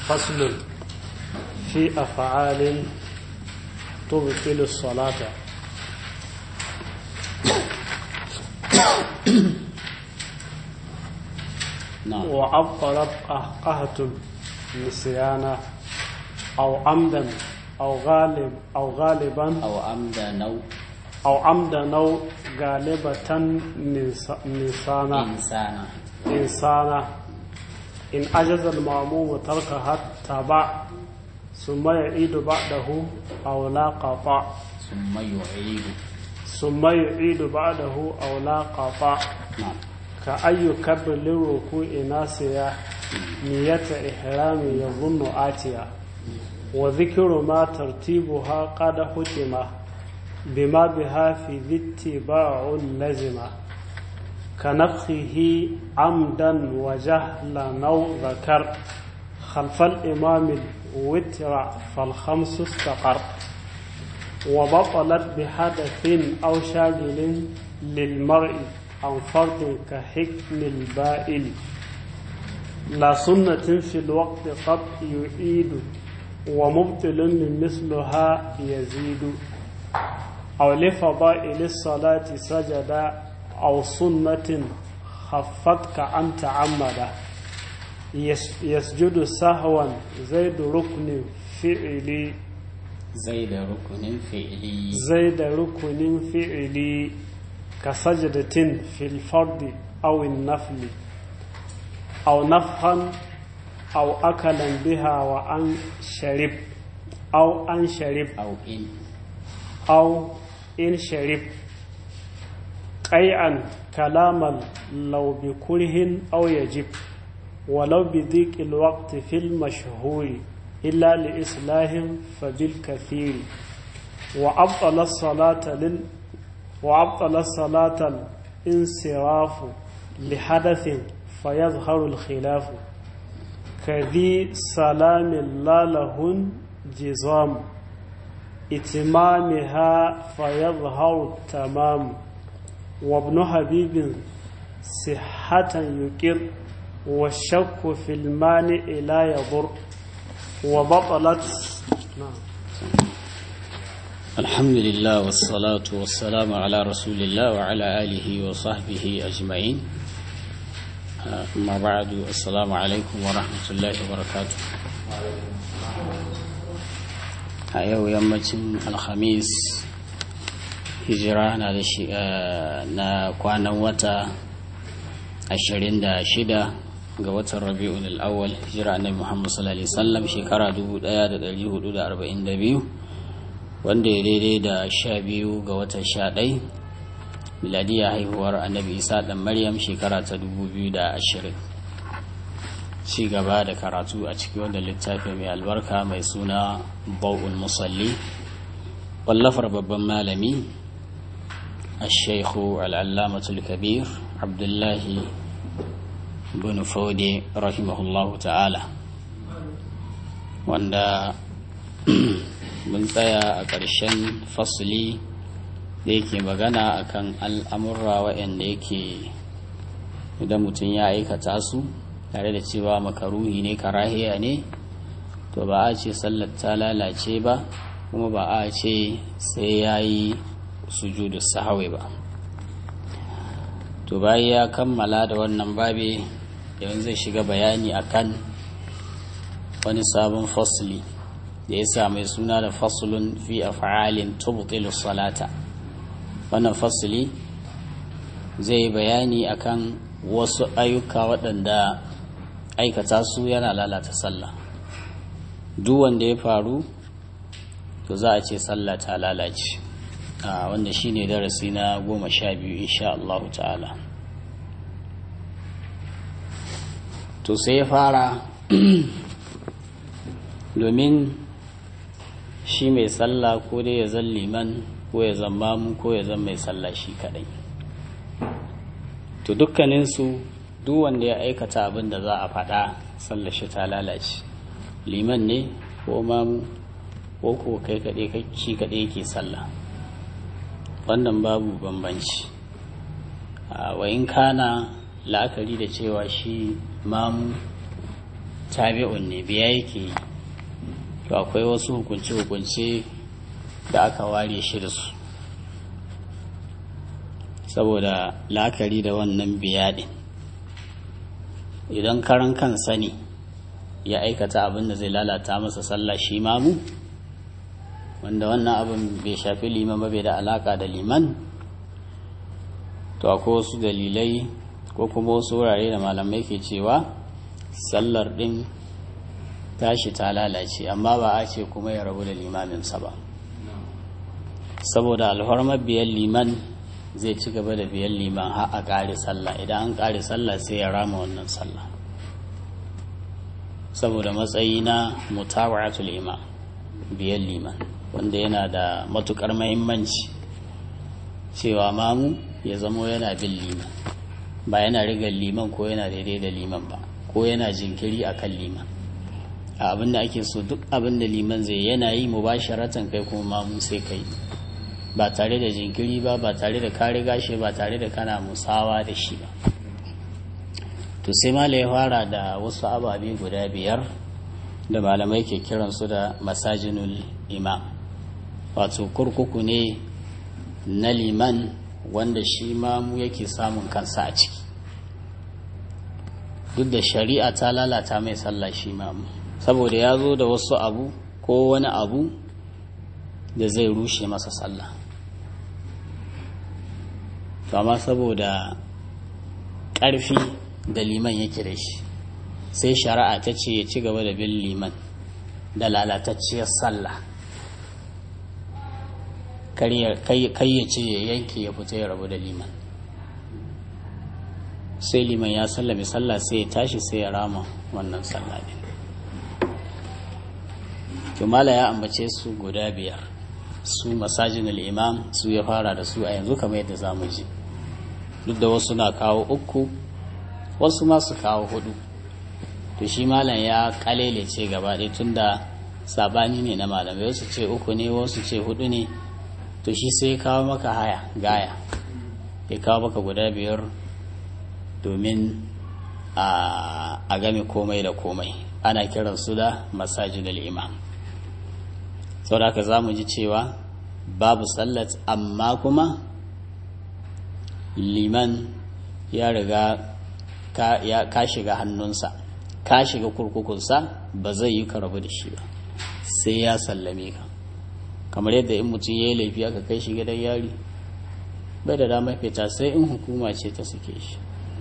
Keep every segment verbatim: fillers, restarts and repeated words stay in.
فصل في أفعال تبطل الصلاة. وعبرت قهقهة نسيانا أو عمدا أو غالب أو غالبا أو عمدا نو أو عمدا نو غالبة نسانا إنسانا إنسانا إن أجز المأموم تركها تبع ثم يعيد بعده أو لا قطع ثم يعيد ثم يعيد بعده أو لا قطع. نعم. كأن يكبر للركوع ناسيا نية إحرام يظن آتيا وذكر ما ترتيبها قد حتم بما بها في ذي اتباع لزمة كنفخه عمدا وجهلا أو ذكر خلف الإمام الوتر فالخمس استقر. وبطلت بحدث أو شاغل للمرء عن فرض كحكم البائل لا سنة في الوقت قد يعيد ومبطل من مثلها يزيد أو لفضائل الصلاة سجدا أو سنة خفتك أن تعمد يسجد سهوا زيد ركن فعلي زيد ركن فعلي زيد ركن فعلي كسجدة في الفرض أو النفل أو نفخا أو أكلا بها وأن شرب أو أن شرب أو إن أو إن شرب قيعا كلاما لو بكره أو يجب ولو بضيق الوقت في المشهور إلا لإصلاح فبالكثير. وأبطل الصلاة لل وأبطل الصلاة الانصراف لحدث فيظهر الخلاف كذي سلام لا له جزام إتمامها فيظهر التمام. وابن حبيب صحة يقر والشك في المانع لا يضر. وبطلت نعم. الحمد لله والصلاة والسلام على رسول الله وعلى آله وصحبه أجمعين. أما بعد، السلام عليكم ورحمة الله وبركاته. أيو يمتن الخميس hijira na da shi na kwanan wata ashirin da shida ga watan rabi'ul al-awwal hijira annabi Muhammad sallallahu alaihi wasallam shekara dubu ɗaya da ɗari hudu da arba'in da biyu wanda ya daidai da sha biyu ga watan sha ɗai miladiya haihuwar annabi Isa dan Maryam shekara ta dubu biyu da ashirin. Ci gaba da karatu a cikin wanda littafi mai albarka mai suna Bawul Musalli wallafar babban malami الشيخ العلامة الكبير عبد الله بن فودي رحمه الله تعالى. wanda mun tsaya a ƙarshen fasli da yake magana akan al'amurra waɗanda yake idan mutum ya aikata su tare da cewa makaruhi ne karahiya ne to ba a ce sallar ta lalace ba kuma ba a ce sai ya yi sujudu sahwi ba. To bayan ya kammala da wannan babi yanzu zai shiga bayani akan wani sabon fasli da ya sa mai suna da faslun fi af'alin tubtilu salata. Wannan fasli zai bayani akan wasu ayyuka waɗanda aikata su yana lalata sallah. Duk wanda ya faru to za a ce sallah ta lalace. a wanda shi ne darasi na goma sha biyu insha Allah ta'ala. To sai ya fara domin shi mai sallah ko dai ya zan liman ko ya zan mamu ko ya zan mai sallah shi kadai. To dukkaninsu duk wanda ya aikata abin da za a faɗa sallar shi ta lalace, liman ne ko mamu ko ko kai kaɗai shi kaɗai yake sallah, wannan babu bambanci. wa in kana la'akari da cewa shi mamu tabi'un ne biya yake yi, to akwai wasu hukunce-hukunce da aka ware shi da su saboda la'akari da wannan biya din. Idan karan kansa ne ya aikata abin da zai lalata masa sallah shi mamu, wanda wannan abin bai shafi liman ba, bai da alaka da liman, to akwai wasu dalilai ko kuma wasu wurare da malamai ke cewa sallar din tashi ta lalace, amma ba a ce kuma ya rabu da limaminsa ba, saboda alhormar biyan liman zai ci gaba da biyan liman har a ƙare sallah. Idan an ƙare sallah sai ya rama wannan sallah, saboda matsayi na mutawa'atul imam, biyan liman, wanda yana da matukar muhimmanci cewa mamu ya zamo yana bin liman, ba yana rigar liman ko yana daidai da liman ba, ko yana jinkiri akan liman. A abin da ake so duk abin da liman zai yana yi mubasharatan kai kuma mamu sai kai, ba tare da jinkiri ba, ba tare da ka riga shi, ba tare da kana musawa da shi ba. To sai mala ya fara da wasu ababe guda biyar da malamai ke kiransu da masajinul imam, wato kurkuku ne na liman wanda shi mamu yake samun kansa a ciki, duk da shari'a ta lalata mai sallah shi mamu, saboda ya zo da wasu abu ko wani abu da zai rushe masa sallah. To amma saboda ƙarfi da liman yake da shi, sai shari'a ta ce ya ci gaba da bin liman da lalatacciyar sallah, kai ya ce ya yanke ya fita ya rabu da liman. Sai liman ya sallame sallah sai ya tashi sai ya rama wannan sallah ne. Tumala ya ambace su guda biyar, su masajinul imam su ya fara da su a yanzu kamar yadda za mu ji, duk da wasu na kawo uku wasu ma su kawo hudu. To shi malam ya kalele ce gaba ɗaya, tun da sabani ne na malamai, wasu ce uku ne wasu ce hudu ne, to shi sai kawo maka haya gaya ya kawo maka guda biyar domin a game komai da komai. Ana kiran su da masajidul imam. saboda haka za mu ji cewa babu sallat, amma kuma liman ya riga ka shiga hannunsa, ka shiga kurkukunsa, ba zai yi ka rabu da shi ba sai ya sallame ka. Kamar yadda in mutum ya yi laifi aka kai shi gidan yari, bai da damar fita sai in hukuma ce ta suke shi.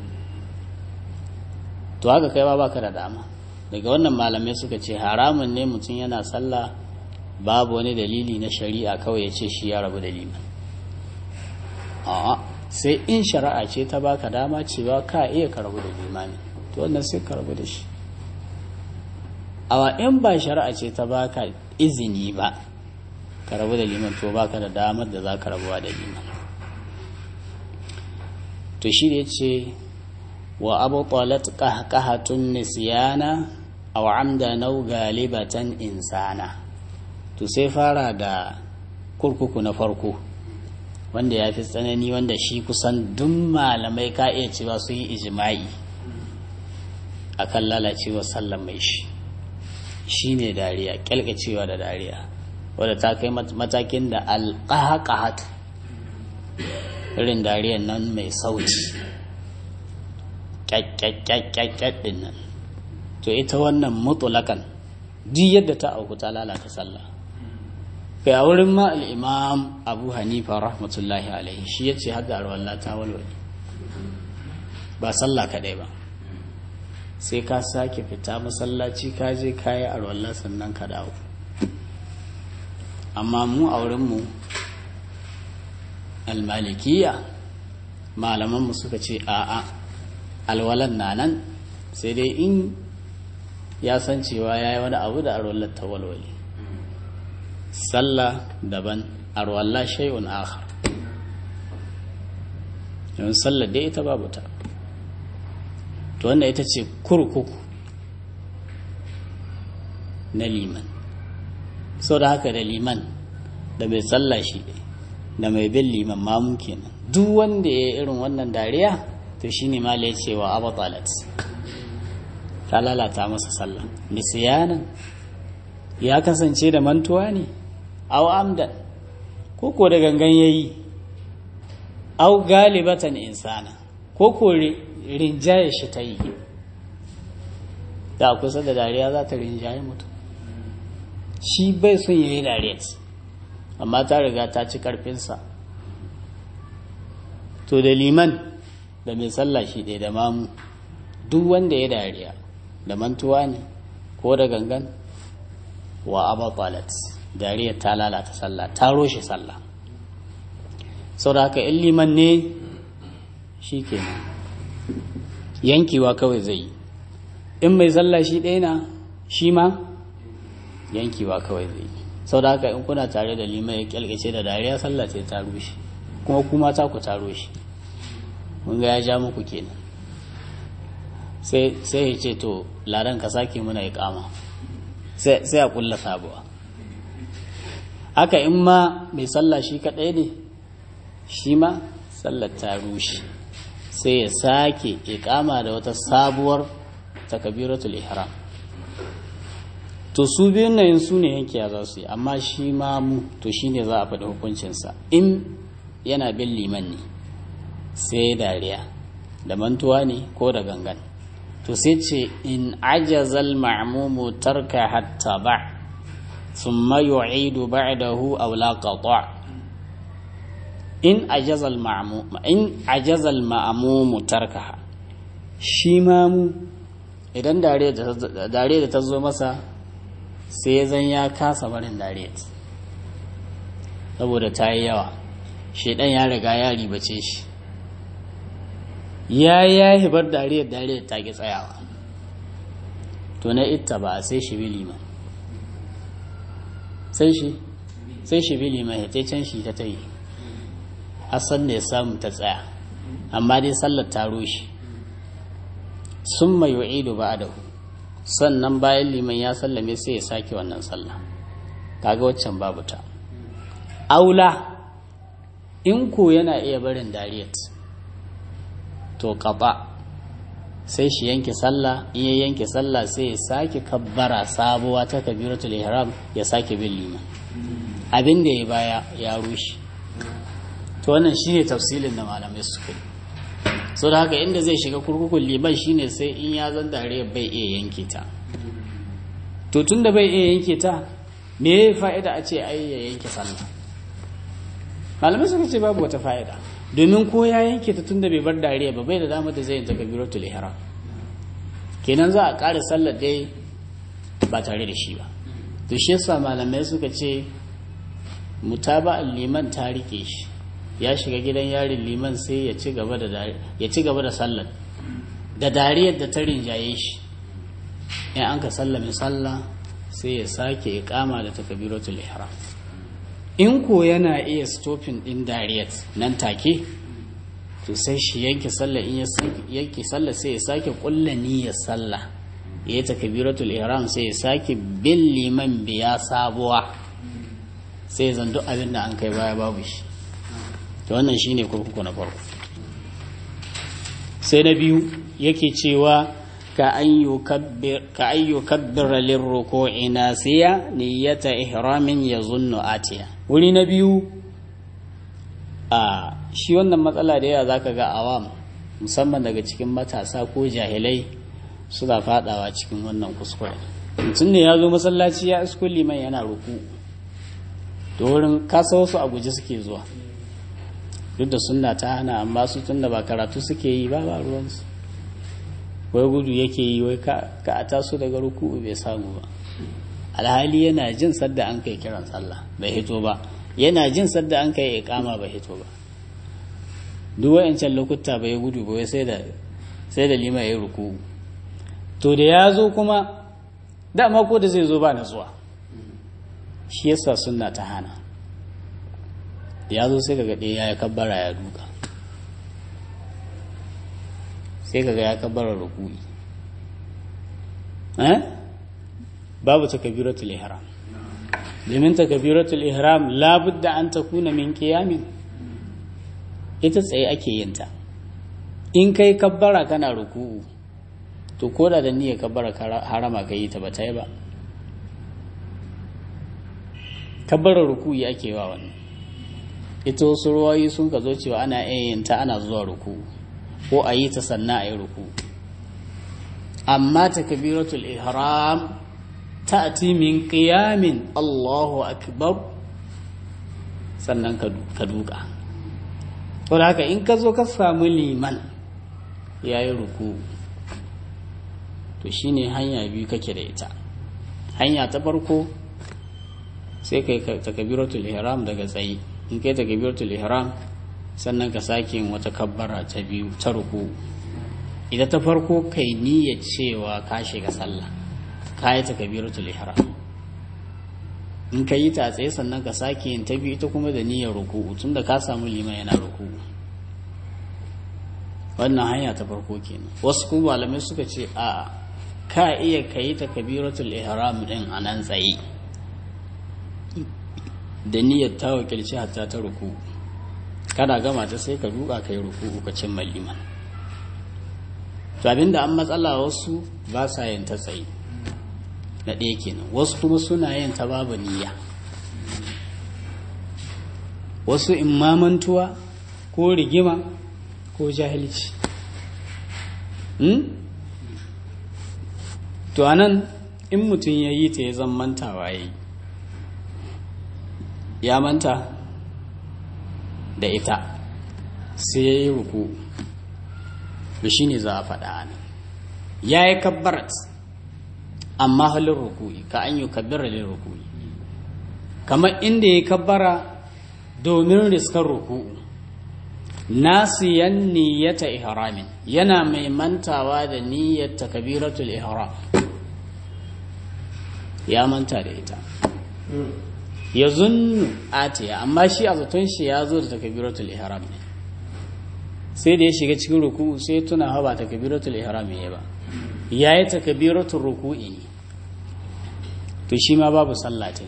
To haka kai ba baka da dama. Daga wannan malamai suka ce haramun ne mutum yana sallah babu wani dalili na shari'a kawai ya ce shi ya rabu da liman. A'a, sai in shari'a ce ta baka dama cewa ka iya ka rabu da limani, to wannan sai ka rabu da shi. Awa in ba shari'a ce ta baka izini ba ka rabu da liman, to baka da damar da za ka rabuwa da liman. To shi ne ce wa abu talat qahqahatun nisyana aw amda naw galibatan insana. To sai fara da kurkuku na farko wanda ya fi tsanani, wanda shi kusan duk malamai ka iya cewa su yi ijma'i akan lalacewar sallan mai shi shi ne dariya, kyalkacewa da dariya, wadda ta kai matakin da alƙahaƙahatu, irin dariyar nan mai sauci ƙyaƙƙyaƙƙyaƙƙyaƙ ɗin nan. To ita wannan mutulakan duk yadda ta auku ta lalata sallah. Kai a wurin ma al'imam Abu Hanifa rahmatullahi alaihi shi ya ce hada arwallah ta walwale, ba sallah kaɗai ba, sai ka sake fita masallaci ka je kayi arwallah sannan ka dawo. Amma mu a wurinmu almalikiya malamanmu suka ce a'a, alwalan na nan, sai dai in ya san cewa ya yi wani abu da arwallar ta walwale. Sallah daban, arwallah shay'un akhar. Don sallar dai ita babu ta. To wannan ita ce kurkuku na liman. Sau da haka da liman da mai sallah shi da mai bin liman mamu kenan, duk wanda ya yi irin wannan dariya to shi ne ma ya cewa abatalat ta lalata masa sallah. Nisyanan ya kasance da mantuwa ne, aw amdan ko ko da gangan yayi, aw galibatan insana ko ko rinjaye shi ta yi. Da kusa da dariya za ta rinjaye mutum, shi bai son yayi dariya amma ta riga ta ci karfinsa. To da liman da mai sallah shi ɗaya da mamu, duk wanda ya dariya da mantuwa ne ko da gangan, wa abatalat, dariyar ta lalata sallah, ta roshe sallah. sau da haka in liman ne shi kenan yankewa kawai zai yi, in mai sallah shi ɗaya na shi ma yankewa kawai zai yi. sau da haka in kuna tare da liman ya kyalkace da dariya, sallah ce ta rushe, kuma kuma ta ku ta rushe. mun ga ya ja muku kenan, sai ya ce to ladan ka sake muna iqama, sai sai a kulla sabuwa. haka in ma mai sallah shi kadai ne, shi ma sallar ta rushe, sai ya sake iqama da wata sabuwar takbiratul ihram. to su biyun nan su ne yankiya za su yi, amma shi ma mu to shine za a faɗi hukuncinsa. in yana bin liman ne sai dariya da mantuwa ne ko da gangan, to sai ce in ajazal ma'mumu tarka hatta ba thumma yu'idu ba'dahu aw la qata'. in ajazal ma'mum in ajazal ma'mumu tarkaha, shi ma mu idan dariya da dariya da ta zo masa sai zan ya kasa barin dariya saboda ta yi yawa, shedan ya riga ya ribace shi, ya ya hibar dariyar dariyar ta ki tsayawa. to na itta ba sai shi bi liman, sai shi sai shi bi liman ya ta can shi ta tayi hasan da ya samu ta tsaya, amma dai sallar ta rushe. summa yu'idu ba'dahu, sannan bayan liman ya sallame sai ya sake wannan sallah, kaga waccan babu ta. aula in ko yana iya barin dariyat, to qaba sai shi yanke sallah. in ya yanke sallah sai ya sake kabbara sabuwa ta kabiratul ihram, ya sake bin liman, abin da ya baya ya rushe. to wannan shine tafsilin da malamai suka yi. so da haka inda zai shiga kurkukun liman shine sai in ya zan dare bai iya yanke ta. to tunda bai iya yanke ta, me ya fa'ida a ce ai ya yanke sallah? malamai suka ce babu wata fa'ida, domin ko ya yanke ta tunda bai bar dariya ba, bai da damar da zai yin takbiratul ihram, kenan za a ƙara sallar dai ba tare da shi ba. to shi yasa malamai suka ce mutaba'al liman ta rike shi, ya shiga gidan yarin liman sai ya ci gaba da ya ci gaba da sallar da dariyar da ta rinjaye shi. in an ka sallame sallah sai ya sake iqama da takbiratul ihram. in ko yana iya stopping din dariyar nan take, to sai shi yanke sallah. in ya yanke sallah sai ya sake kulla niyyar sallah, ya yi takbiratul ihram, sai ya sake bin liman biya sabuwa, sai zan duk abin da an kai baya babu shi. to wannan shine kurkuku na farko. sai na biyu yake cewa ka an yukabbir ka an yukabbira lirruku'i nasiya niyyata ihramin yazunnu atiya. wuri na biyu, a shi wannan matsala da yawa zaka ga awam musamman daga cikin matasa ko jahilai suna fadawa cikin wannan kuskure. mutum ne ya zo masallaci ya isko liman yana ruku, to wurin kasa wasu a guje suke zuwa, duk da sunna ta hana, amma su tunda ba karatu suke yi ba ba ruwansu, wai gudu yake yi, wai ka a taso daga ruku bai samu ba. alhali yana jin sadda an kai kiran sallah bai hito ba, yana jin sadda an kai iqama bai hito ba. duk wayancan lokuta bai gudu ba, sai da sai da lima yayi ruku. to da ya zo kuma dama ko da zai zo ba natsuwa, shi yasa sunna ta hana. ya zo sai kaga ɗaya ya kabbara ya duka, sai kaga ya kabbara ruku'i, eh babu takbiratul ihram. domin takbiratul ihram labudda an takuna min qiyamin, ita tsaye ake yin ta. in kai kabbara kana ruku'u to koda da niyyar kabbara harama ka yi ta ba ta yi ba. Kabbarar ruku'i ake wa wannan, ita wasu ruwayi sun ka zo cewa ana yin ta ana zuwa ruku ko a yi ta sannan a yi ruku, amma takbiratul ihram ta'ti min qiyamin Allahu akbar sannan ka duka. To haka in ka zo ka samu liman yayi ruku, to shine hanya biyu kake da ita. Hanya ta farko sai kai takbiratul ihram daga tsaye, in kai takbiratul ihram sannan ka sake yin wata kabbara ta biyu ta ruku. Ita ta farko kai niyyar cewa ka shiga sallah, ka yi takbiratul ihram, in ka yi ta tsaye sannan ka sake yin ta biyu ita kuma da niyyar ruku, tunda ka samu liman yana ruku. Wannan hanya ta farko kenan. Wasu kuma malamai suka ce a ka iya ka yi takbiratul ihram din a nan tsaye da niyyar ta wakilci hatta ta ruku, kana gama ta sai ka duka ka yi ruku ka cimma liman. To abinda an matsala wasu ba sa yin ta tsaye na ɗaya kenan, wasu kuma suna yin ta babu niyya, wasu imamantuwa ko rigima ko jahilci. hmm? To anan in mutum ya yi ta ya zan mantawa ya yi, ya manta da ita sai ya yi ruku, da shi ne za a faɗa nan ya yi kabbarat amma halin ruku'i, ka an yi kabbara lil ruku'i, kamar inda ya kabbara domin riskar ruku'u, nasiyan niyyata ihramin, yana mai mantawa da niyyar takbiratul ihram, ya manta da ita. Ya zunnu atiya, amma shi a zaton shi ya zo da takbiratul ihram ne, sai da ya shiga cikin ruku'u sai tuna ha ba takbiratul ihram ne ba, yayi takbiratul ruku'i ne, to shi ma babu sallata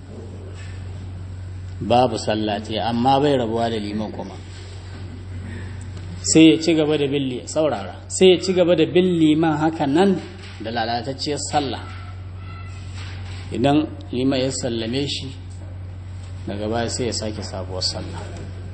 babu sallata amma bai rabuwa da liman kuma, sai ya ci gaba da bin saurara sai ya ci gaba da bin liman haka nan da lalatacciyar sallah. Idan liman ya sallame shi daga baya sai ya sake sabuwar sallah.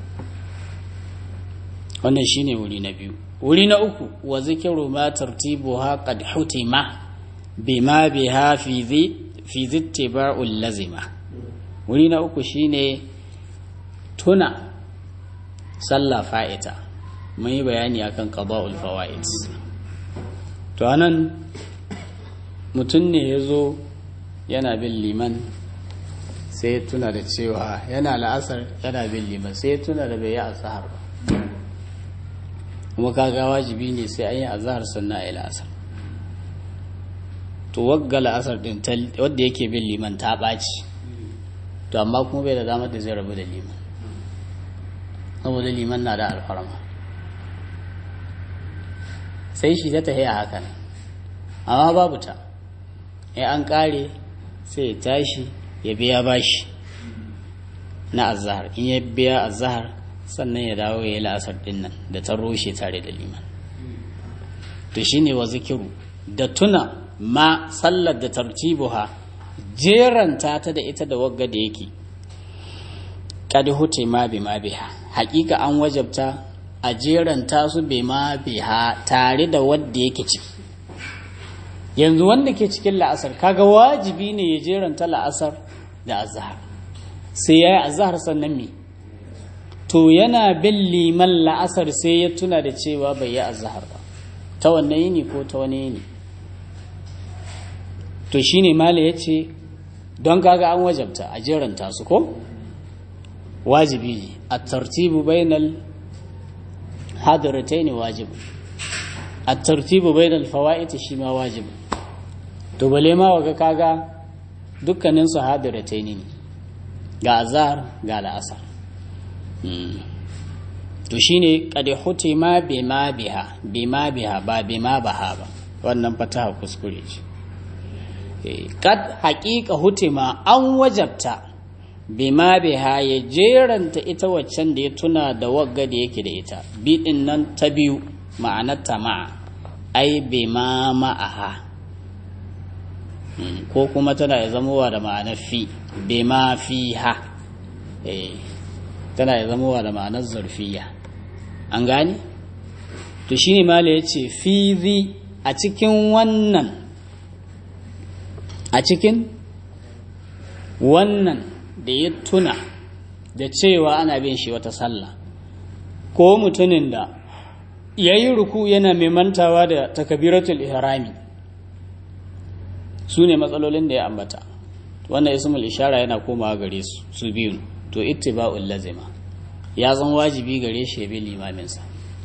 Wannan shine wuri na biyu. Wuri na uku, wa zikru ma tartibuha qad hutima bima biha fi zi fi zittiba'ul lazima. Wuri na uku shine tuna sallah fa'ita, mun yi bayani akan qada'ul fawaid. To anan mutum ne yazo yana bin liman sai ya tuna da cewa yana la'asar yana bin liman sai ya tuna da bai yi azhar ba, kuma kaga wajibi ne sai an yi azhar sannan a yi la'asar. To wagga la'asar din wadda yake bin liman ta ɓaci, to amma kuma bai da damar da zai rabu da liman saboda liman na da alfarma, sai shi ta tahiya hakan, amma babu ta, in an kare sai ya tashi ya biya bashi na azhar, in ya biya azhar sannan ya dawo ya yi la'asar din nan da ta rushe tare da liman. To shine wa zikiru, da tuna ma sallar da tartibuha, jeranta ta da ita da wagga da yake, kad hute ma bi ma biha, hakika an wajabta a jeranta su bi ma biha tare da wadda yake ciki. Yanzu wanda ke cikin la'asar kaga wajibi ne ya jeranta la'asar da azhar, sai ya yi azhar sannan me, to yana bin liman la'asar sai ya tuna da cewa bai yi azhar ba, ta wannan yini ko ta wani yini. To shine mala ya ce don kaga an wajabta a jeranta su ko wajibi ne, a tartibu bainal hadirataini wajibi, a tartibu bainal fawaiti shi ma wajibi. To bale ma waga kaga dukkanin su hadirataini ne, ga azhar ga la'asar. To shine qad hutima bima biha, bima biha ba bima baha ba, wannan fataha kuskure ce. Kad haqiqa hutima an wajabta bima biha, ya jeranta ita waccan da ya tuna da wagga da yake da ita, bi din nan ta biyu ma'anar ta ma'a, ai bima ma'aha ko kuma tana ya zamowa da ma'anar fi bima fiha eh tana ya zamowa da ma'anar zarfiya an gane to shine mala yace fi zi a cikin wannan a cikin wannan da ya tuna da cewa ana bin shi wata sallah ko mutumin da yayi ruku yana mai mantawa da takbiratul ihrami su ne matsalolin da ya ambata wannan ismul ishara yana komawa gare su su biyu to ittiba'ul lazima ya zan wajibi gare shi ya bi limaminsa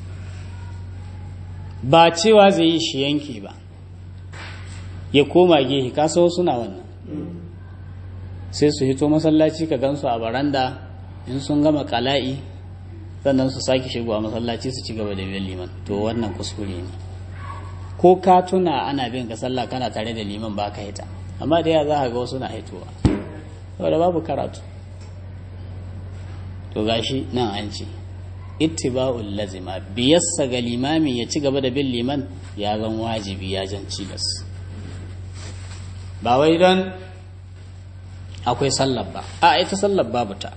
ba cewa zai yi shi yanke ba ya koma gehe kaso suna wannan sai su hito masallaci ka gansu a baranda in sun gama kala'i sannan su sake shigowa masallaci su ci gaba da bin liman to wannan kuskure ne ko ka tuna ana bin ka sallah kana tare da liman ba ka hita amma da ya za ka ga wasu na hitowa saboda babu karatu to gashi nan an ce ittiba'ul lazima biyassa ga limami ya ci gaba da bin liman ya zan wajibi ya jan cilas ba wai don akwai sallar ba a ita sallar babu ta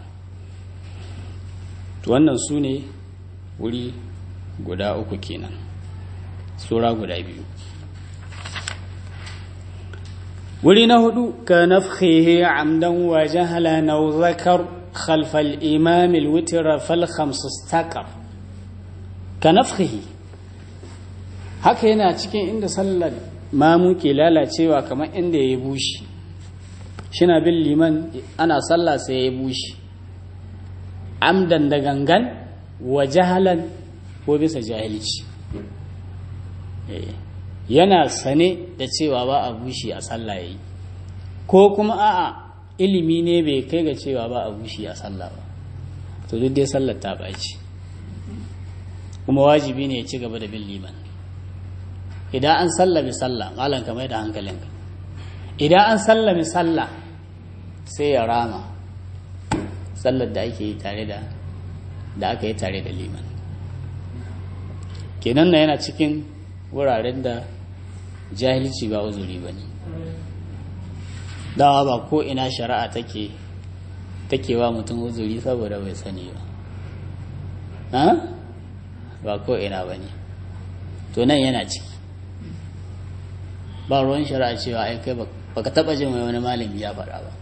to wannan su ne wuri guda uku kenan sura guda biyu wuri na hudu ka nafkhihi amdan wa jahala naw zakar khalf al-imam al-witr fal khams istaqar ka nafkhihi haka yana cikin inda sallar mamu ke lalacewa kamar inda yayi bushi shina bin liman ana sallah sai yayi bushi amdan da gangan wa jahalan ko bisa jahilci yana sane da cewa ba a bushi a sallah yayi ko kuma a'a ilimi ne bai kai ga cewa ba a bushi a sallah ba to duk dai sallar ta baci kuma wajibi ne ya ci gaba da bin liman idan an sallami sallah malam ka mai da hankalinka idan an sallami sallah sai ya rama sallar da ake yi tare da da aka yi tare da liman kenan na yana cikin wuraren da jahilci ba uzuri ba ne dawa ba ko ina shari'a take take wa mutum uzuri saboda bai sani ba ba ko ina ba ne to nan yana ciki ba ruwan shari'a cewa ai kai baka taba jin wani malami ya faɗa ba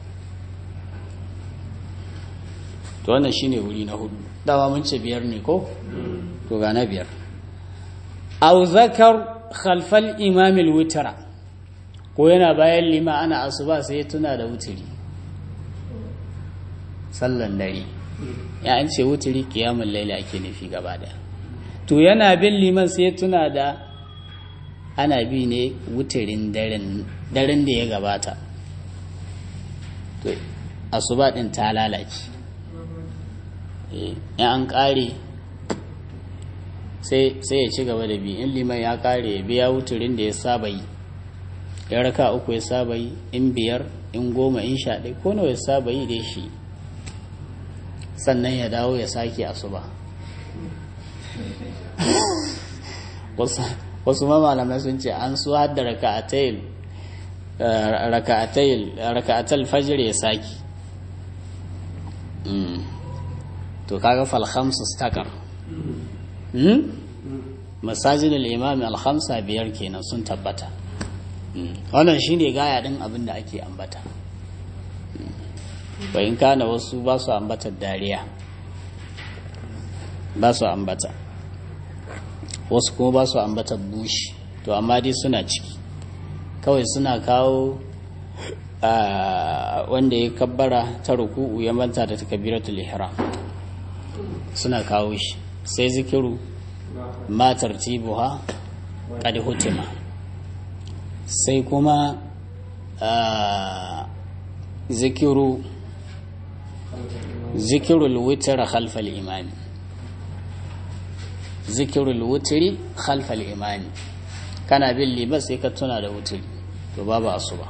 to wannan shine wuri na hudu dawa mun ce biyar ne ko to ga na biyar aw zakar khalfal imam al-witra ko yana bayan lima ana asuba sai ya tuna da wutiri sallan dare ya an ce wutiri qiyamul layli ake nufi gaba daya to yana bin liman sai ya tuna da ana bi ne wutirin daren daren da ya gabata to asuba din ta lalace in an kare sai ya ci gaba da bi in liman ya kare ya biya wuturin da ya saba yi ya raka uku ya saba yi in biyar in goma in sha ɗaya ko nawa ya saba yi da shi sannan ya dawo ya sake asuba wasu ma malamai sun ce an su hadda raka'atayil raka'atayil raka'atul fajr ya saki to kaga fal khamsu stakar masajidul imam al-khamsa biyar kenan sun tabbata wannan shine gaya din abin da ake ambata bayan kana wasu ba su ambata dariya ba su ambata wasu kuma ba su ambata bushi to amma dai suna ciki kawai suna kawo wanda ya kabbara ta ruku'u ya manta da takbiratul ihram suna kawo shi sai zikiru ma tartibuha qad hutima sai kuma zikiru zikirul witr khalf al imam zikirul witri khalf al imam kana bin liba sai ka tuna da wutri to babu asuba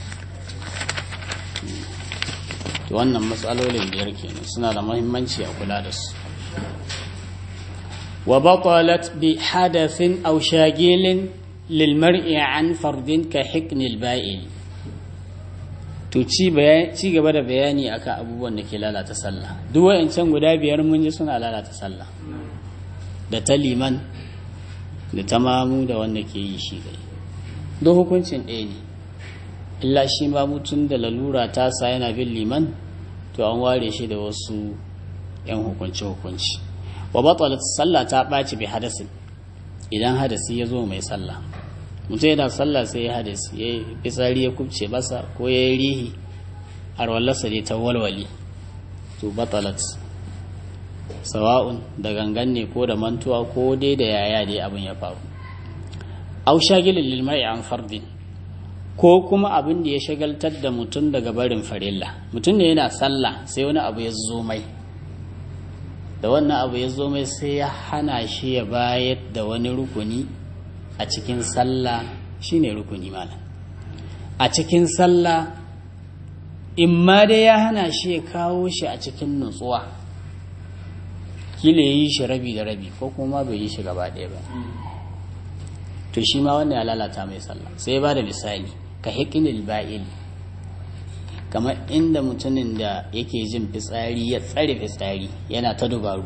to wannan matsalolin biyar kenan suna da muhimmanci a kula da su wa batalat bi hadathin aw shagilin lil mar'i an fardin ka hiknil ba'il. To ci gaba da bayani akan abubuwan da ke lalata sallah. Duk wayancan guda biyar mun ji suna lalata sallah, da ta liman da ta mamu da wanda ke yi shi kai, duk hukuncin ɗaya ne, illa shi ma mutum da lalura ta sa yana bin liman, to an ware shi da wasu yan hukunci hukunci. Wa batalat sallah ta ɓaci bi hadasin, idan hadasi ya zo mai sallah. Mutum yana sallah sai ya hadasi, ya yi fitsari ya kubce masa ko ya yi rihi har wallarsa dai ta walwali, to batalat, sawa'un da gangan ne ko da mantuwa ko dai da yaya dai abin ya faru. Au shagilin lil mar'i an fardin, ko kuma abin da ya shagaltar da mutum daga barin farilla. Mutum ne yana sallah sai wani abu ya zo mai, da wannan abu ya zo mai sai ya hana shi ya bayar da wani rukuni a cikin sallah. Shine rukuni malam a cikin sallah, in ma dai ya hana shi ya kawo shi a cikin nutsuwa, kila ya yi shi rabi da rabi ko kuma bai yi shi gaba ɗaya ba, to shi ma wanda ya lalata mai sallah. Sai ba da misali ka hikinil ba'il, kamar inda mutumin da yake jin fitsari ya tsare fitsari yana ta dubaru,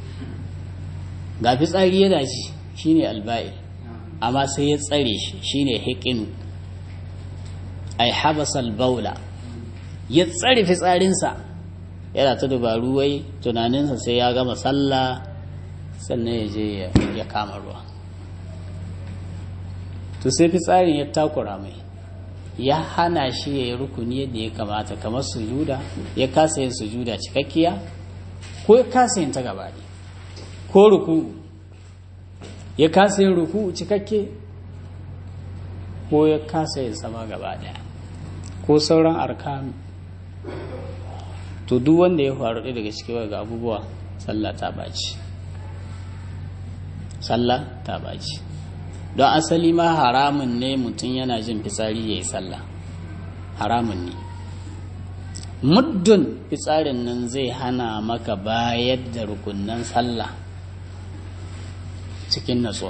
ga fitsari yana ji, shine alba'il, amma sai ya tsare shi, shine hiqinu. Ai habasal baula, ya tsare fitsarinsa yana ta dubaru, wai tunaninsa sai ya gama sallah sannan ya je ya kama ruwa. To sai fitsarin ya takura mai, ya hana shi ya yi rukuni yadda ya kamata, kamar sujuda, ya kasa yin sujuda cikakkiya, ko ya kasa yin ta gaba ne, ko ruku ya kasa yin ruku cikakke, ko ya kasa yin sama gaba daya, ko sauran arkanu. To duk wanda ya faru ɗaya daga cikin ga abubuwa, sallah ta baci, sallah ta baci. Don asali ma haramun ne mutum yana jin fitsari ya yi sallah, haramun ne. Muddin fitsarin nan zai hana maka bayar da rukunnan sallah cikin natsuwa,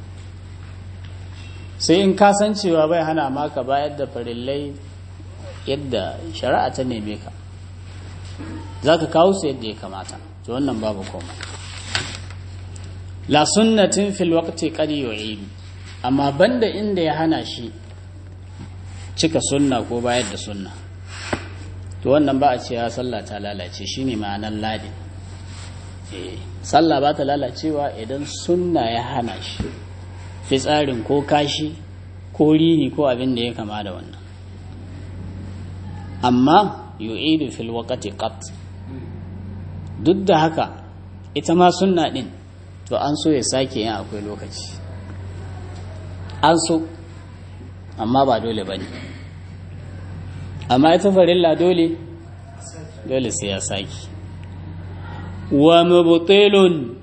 sai in kasancewa bai hana maka bayar da farillai yadda shari'a ta neme ka, za ka kawo su yadda ya kamata, to wannan babu komai. La sunnatin fil waqti qad yu'id, amma banda inda ya hana shi cika sunna ko bayar da sunna, to wannan ba a ce ya sallah ta lalace. Shine ma'anar ladin. eh sallah ba ta lalacewa idan sunna ya hana shi fitsarin ko kashi ko rihi ko abin da ya kama da wannan, amma yu'idu fil waqti qat. Duk da haka ita ma sunna din, to an so ya sake yin akwai lokaci, an so, amma ba dole ba ne. Amma ita farilla dole dole sai ya sake. Wa mubtilun,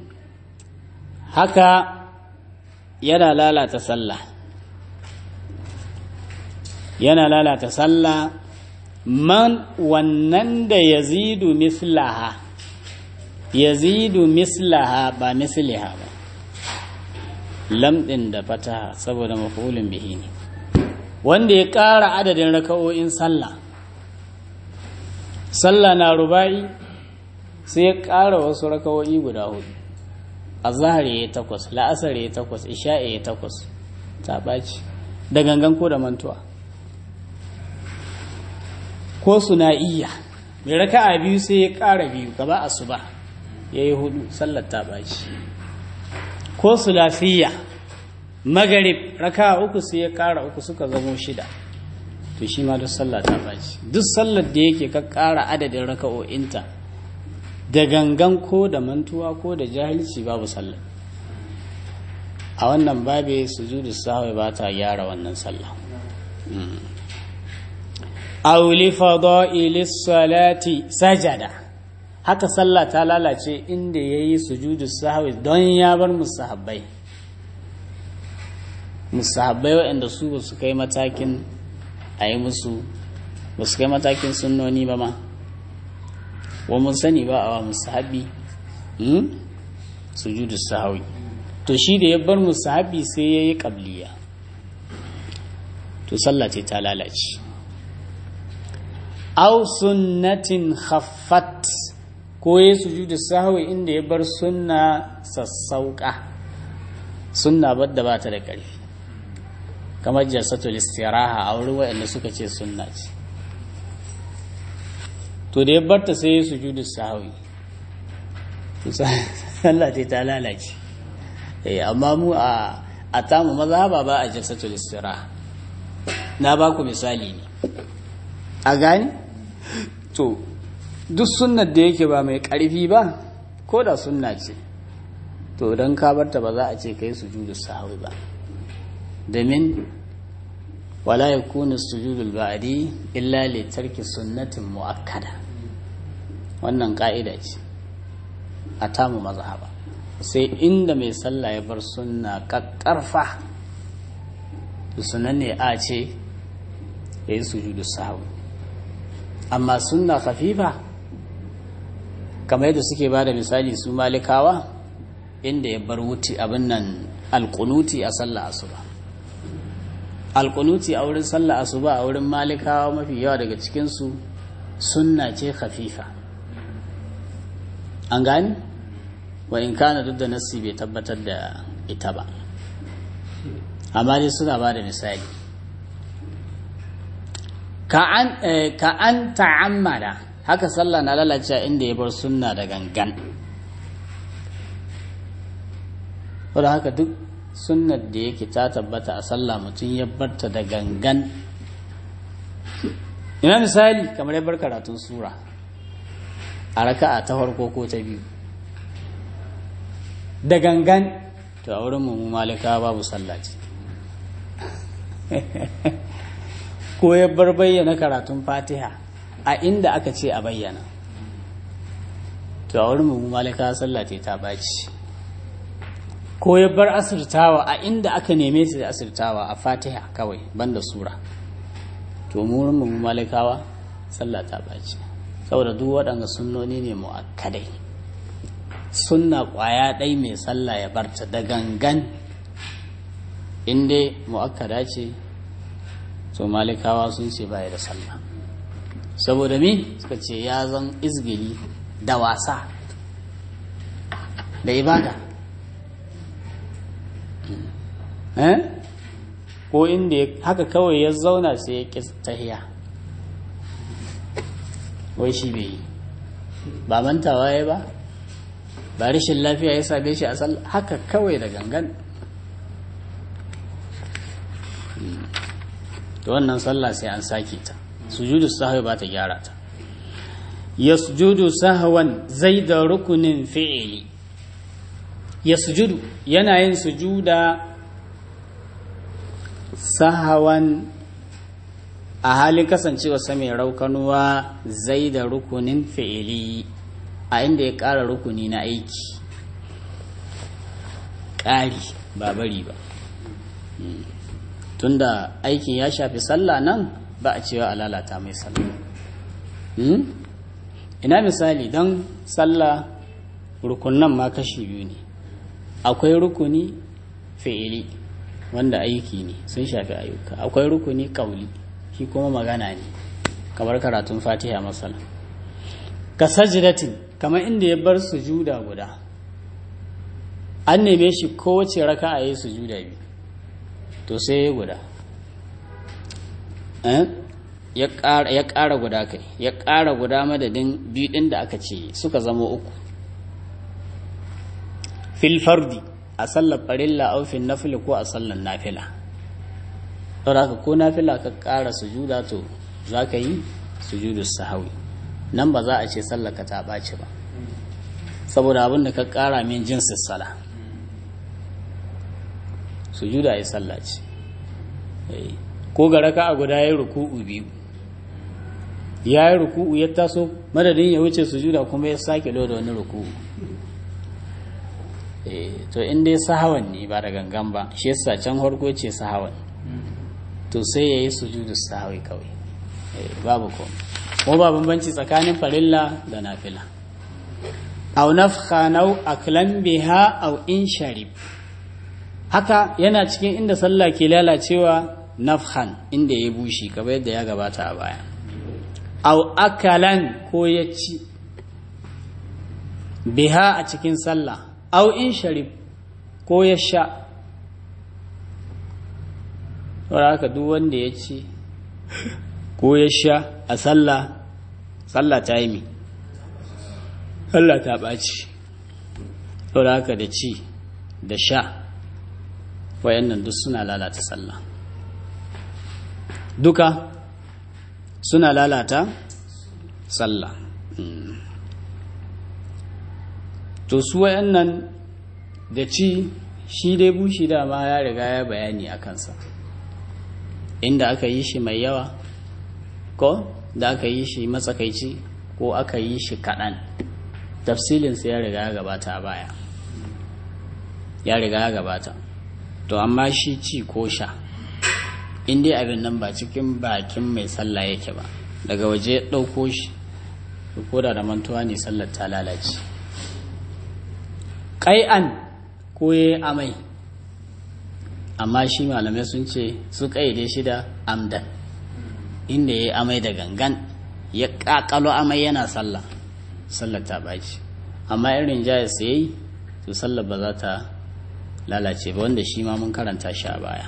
haka yana lalata sallah, yana lalata sallah man wannan da yazidu mislaha, yazidu mislaha ba misliha ba, lamɗin da fataha saboda maf'ulun bihi ne, wanda ya ƙara adadin raka'o'in sallah. Sallah na ruba'i sai ya ƙara wasu raka'o'i guda hudu, azhar ya takwas, la'asar ya takwas, isha'i ya takwas, ta ɓaci da gangan ko da mantuwa. Ko suna'iyya mai raka'a biyu sai ya ƙara biyu, gaba asuba ya yi hudu, sallar ta ɓaci. Ko sulafiyya magarib raka'a uku sai ya ƙara uku suka zamo shida, to shi ma duk sallah ta ɓaci. Duk sallar da yake ka ƙara adadin raka'o'inta da gangan ko da mantuwa ko da jahilci, babu sallah. A wannan babe sujudu sahwi ba ta gyara wannan sallah. aw li fada'ilis salati sajada, haka sallah ta lalace inda yayi sujudu sahwi don ya bar musahabbai, musahabbai waɗanda su ba su kai matakin a yi musu, ba su kai matakin sunnoni ba ma, wa mun sani ba a wa musahabi sujudu sahwi. To shi da ya bar musahabi sai ya yi ƙabliya, to sallah ce ta lalace. Aw sunnatin khaffat, ko ya sujudu sahwi inda ya bar sunna sassauka, sunna badda ba ta da ƙarfi, kamar jalsatul istiraha a wurin waɗanda suka ce sunna ce, to da ya barta sai ya sujudu sahwi, to sallah ce ta lalace. eh amma mu a a tamu mazhaba ba a jalsatul istiraha. Na ba ku misali ne a gani. To duk sunnar da yake ba mai ƙarfi ba, ko da sunna ce, to don ka barta ba za a ce kai sujudu sahwi ba, domin wala yakunu sujudul ba'di illa li tarki sunnatin muakkada. Wannan ka'ida ce a tamu mazhaba, sai inda mai sallah ya bar sunna kakkarfa, to sunan ne a ce yayi sujudu sahwi. Amma sunna khafifa, kamar yadda suke ba da misali su malikawa, inda ya bar wuti abin nan alƙunuti a sallah asuba. Alƙunuti a wurin sallah asuba a wurin malikawa mafi yawa daga cikinsu sunna ce khafifa. An gani? Wa in kana duk da nassi bai tabbatar da ita ba, amma dai suna ba da misali. Ka an ta'ammada, haka sallah na lalace inda ya bar sunna da gangan. Wadda haka duk sunnar da yake ta tabbata a sallah mutum ya barta da gangan. Ina misali kamar ya bar karatun sura a raka'a ta farko ko ta biyu da gangan, to a wurin mu malika babu sallah ce. Ko ya bar bayyana karatun fatiha a inda aka ce a bayyana, to a wurin mu malika sallah ce ta baci. Ko ya bar asirtawa a inda aka neme shi da asirtawa a fatiha kawai banda sura, to mu wurin mu malikawa sallah ta baci, saboda duk waɗanda sunnoni ne mu'akkadai. Sunna ƙwaya ɗai mai sallah ya barta da gangan, inda mu'akkada ce, to malikawa sun ce baya da sallah. Saboda me suka ce ya zan izgili da wasa da ibada, eh ko inda haka kawai ya zauna sai ya ƙi tahiya, wai shi bai yi ba, mantawa ya ba ba, rashin lafiya ya same shi a sallah, haka kawai da gangan. To wannan sallah sai an sake ta, sujudu sahwi ba ta gyara ta. Yasjudu sahwan zai da rukunin fi'ili, yasjudu yana yin sujuda sahwan a halin kasancewa sa mai raukanuwa zai da rukunin fi'ili, a inda ya ƙara rukuni na aiki, ƙari ba bari ba. Tunda aikin ya shafi sallah nan ba a cewa a lalata mai sallah. Ina misali don sallah rukunan ma kashi biyu ne, akwai rukuni fi'ili wanda aiki ne sun shafi ayyuka, akwai rukuni kauli shi kuma magana ne, kamar karatun fatiha masala. Ka sajdatin, kamar inda ya bar sujuda guda, an neme shi kowace raka'a yayi sujuda biyu, to sai ya guda ya ƙara guda kai ya ƙara guda madadin biyu ɗin da aka ce suka zama uku. Fil fardi, a sallar farilla au fil nafila ko a sallar nafila. Don haka ko nafila ka ƙara sujuda to za ka yi sujudu sahawi, nan ba za a ce sallar ka ta ɓaci ba, saboda abin da ka ƙara min jinsin sala. Sujuda ya sallah ce, ko ga raka a guda ya yi ruku'u biyu, ya yi ruku'u ya taso madadin ya wuce sujuda kuma ya sake loda wani ruku'u. To in dai sahawan ne ba da gangan ba, shi yasa can harko ce sahawan, to sai ya yi sujudu sahawi kawai, babu komai. Ko ba bambanci tsakanin farilla da nafila. Au nafkha nau aklan biha au in sharib, haka yana cikin inda sallah ke lalacewa nafhan inda ya bushi kamar yadda ya gabata a baya au akalan ko ya ci biha a cikin sallah au in sharib ko ya sha saboda haka duk wanda ya ci ko ya sha a sallah sallah ta yi mi sallah ta ɓaci saboda haka da ci da sha wayannan duk suna lalata sallah duka suna lalata sallah to su wayannan da ci shi dai bushi dama ya riga ya bayani a kansa inda aka yi shi mai yawa ko da aka yi shi matsakaici ko aka yi shi kaɗan tafsilinsa ya riga ya gabata a baya ya riga ya gabata to amma shi ci ko sha in dai abin nan ba cikin bakin mai sallah yake ba daga waje ya ɗauko shi ko da da mantuwa ne sallar ta lalace ƙai'an ko ya amai amma shi malamai sun ce su ƙaide shi da amdan inda ya amai da gangan ya ƙaƙalo amai yana sallah sallar ta baci amma irin jaya su yayi to sallar ba za ta lalace ba wanda shi ma mun karanta shi a baya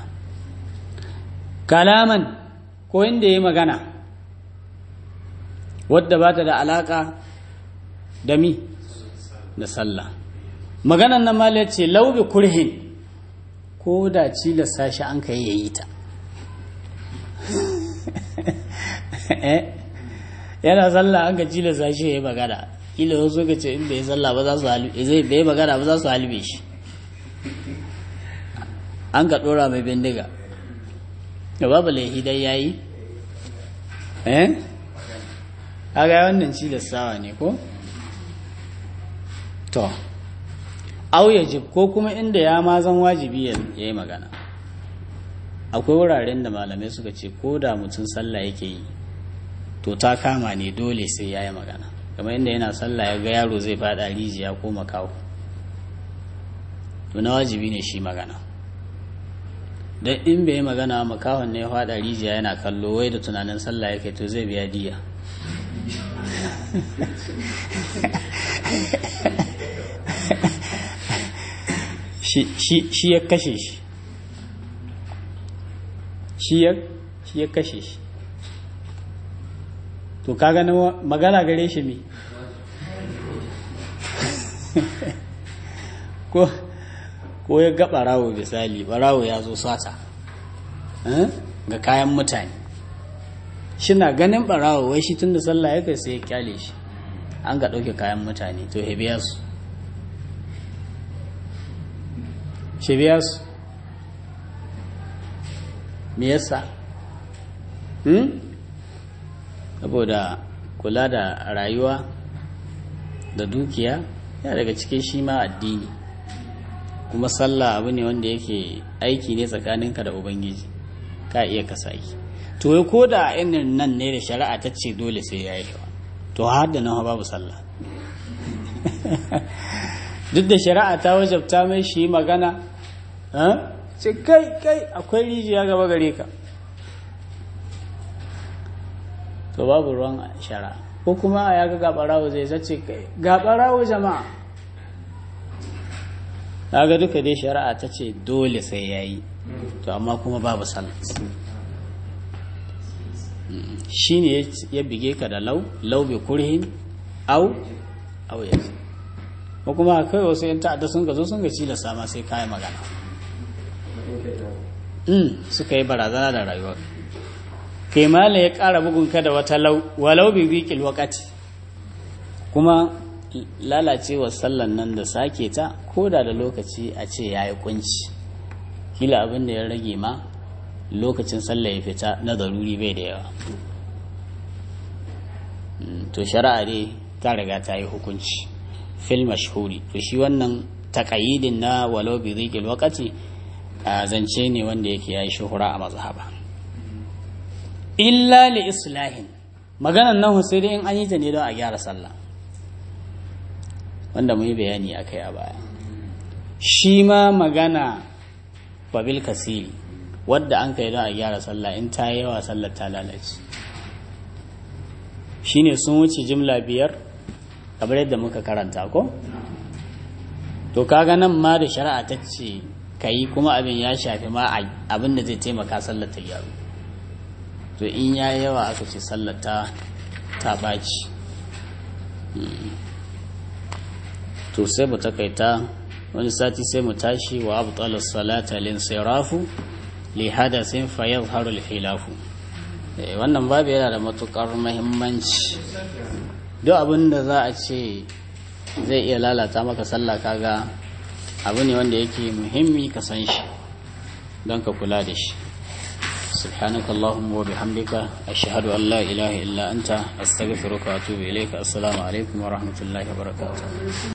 kalaman ko inda ya magana wadda ba ta da alaka da mi da sallah maganan nan malai ce laubi kurhin ko da cilasta shi an kai yayi ta yana sallah an ka cilasta shi ya yi magana ila wasu ka ce in bai sallah ba za su halbe zai bai magana ba za su halbe shi an ka dora mai bindiga da babu laifi dai yayi eh aga wannan cilastawa ne ko to au yajib ko kuma inda ya ma zan wajibi ya yi magana akwai wuraren da malamai suka ce ko da mutum sallah yake yi to ta kama ne dole sai ya yi magana kamar inda yana sallah ya ga yaro zai fada rijiya ko makawo to na wajibi ne shi magana don in bai yi magana makawon ne ya fada rijiya yana kallo wai da tunanin sallah yake to zai biya diya shi ya kashe shi shi ya kashe shi to ka gani magana gare shi ne ko ko ya ga barawo misali barawo ya zo sata ga kayan mutane shi na ganin barawo wai shi tun da sallah ya kai sai ya kyale shi an ga ɗauke kayan mutane to ya biya su shi biya su me yasa hmm? saboda kula da rayuwa da dukiya ya daga cikin shi ma addini kuma sallah abu ne wanda yake aiki ne tsakaninka da ubangiji ka iya ka saki to wai ko da irin nan ne da shari'a ta ce dole sai ya yi to har da nan babu sallah duk da shari'a ta wajabta mai shi magana ce kai kai akwai rijiya gaba gare ka to babu ruwan shari'a ko kuma ya ga gabarawo zai zace kai gabarawo jama'a kaga duka dai shari'a ta ce dole sai yayi to amma kuma babu sallah shine ya bige ka da lau lau bi kurhin au au yaji ko kuma kai wasu yan ta'adda sun ga zo sun ga cila sama sai kai magana mm suka yi barazana da rayuwar kai mala ya ƙara bugun ka da wata lau walau bi biqil waqati kuma lalacewar sallan nan da sake ta koda da lokaci a ce yayi kunci kila abin da ya rage ma lokacin sallah ya fita na daruri bai da yawa to shari'a dai ta riga ta yi hukunci fil mashhuri to shi wannan taqayyidin na walau bi dhiqil waqti zance ne wanda yake yayi shuhura a mazhaba illa li islahin maganan nan sai dai in an yi ta ne don a gyara sallah wanda mu yi bayani akai a baya shi ma magana babil kasiri wadda an kai don a gyara sallah in ta yi yawa sallar ta lalace. Shine sun wuce jimla biyar kamar yadda muka karanta ko? To kaga nan ma da shari'a ta ce ka yi kuma abin ya shafi ma abin da zai taimaka sallar ta gyaru, to in ya yi yawa aka ce sallar ta ta ɓaci. To sai mu takaita, wani sati sai mu tashi wa abtala salata lin sirafu li hadathin fa yadhharu al khilafu. Wannan babu yana da matukar muhimmanci. Duk abin da za a ce zai iya lalata maka sallah, kaga abu ne wanda yake muhimmi ka san shi don ka kula da shi. سبحانك اللهم وبحمدك أشهد أن لا إله إلا أنت أستغفرك وأتوب إليك. السلام عليكم ورحمة الله وبركاته.